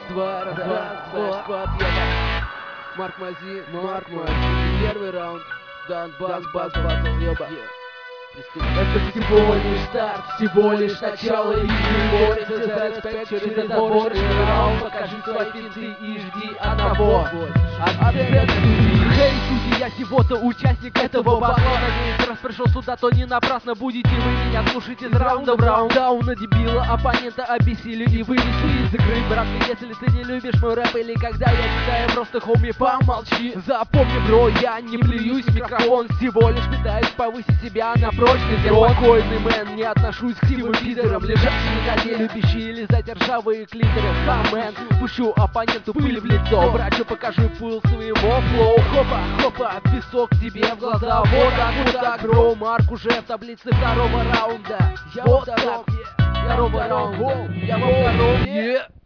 два, раз, два, Марк Мази, первый раунд, Донбасс, батл, ёба. Это всего лишь старт, всего лишь начало игры. Борется за респект через отборочный раунд. Покажи свои финты и жди одного от судей. Хей, судьи, я всего-то участник этого батла. Надеюсь, раз пришел сюда, то не напрасно будете вы меня слушать из раунда в раунд. Дауна дебила, оппонента обессилю и вынесу из игры. Братка, если ты не любишь мой рэп или когда я читаю, просто хоми, помолчи. Запомни, бро, я не плююсь в микрофон, всего лишь пытаюсь повысить себя на прочность. Я спокойный мэн, не отношусь к сивым пидорам, лежащим на коне, любящие лизать ржавые клиторы. Хамен, пущу оппоненту пыль в лицо, врачу покажу пыл своего флоу. Хопа, хопа, песок тебе в глаза. Вот так, бро, Марк уже в таблице второго раунда. Я вот так, второго раунда, я во втором,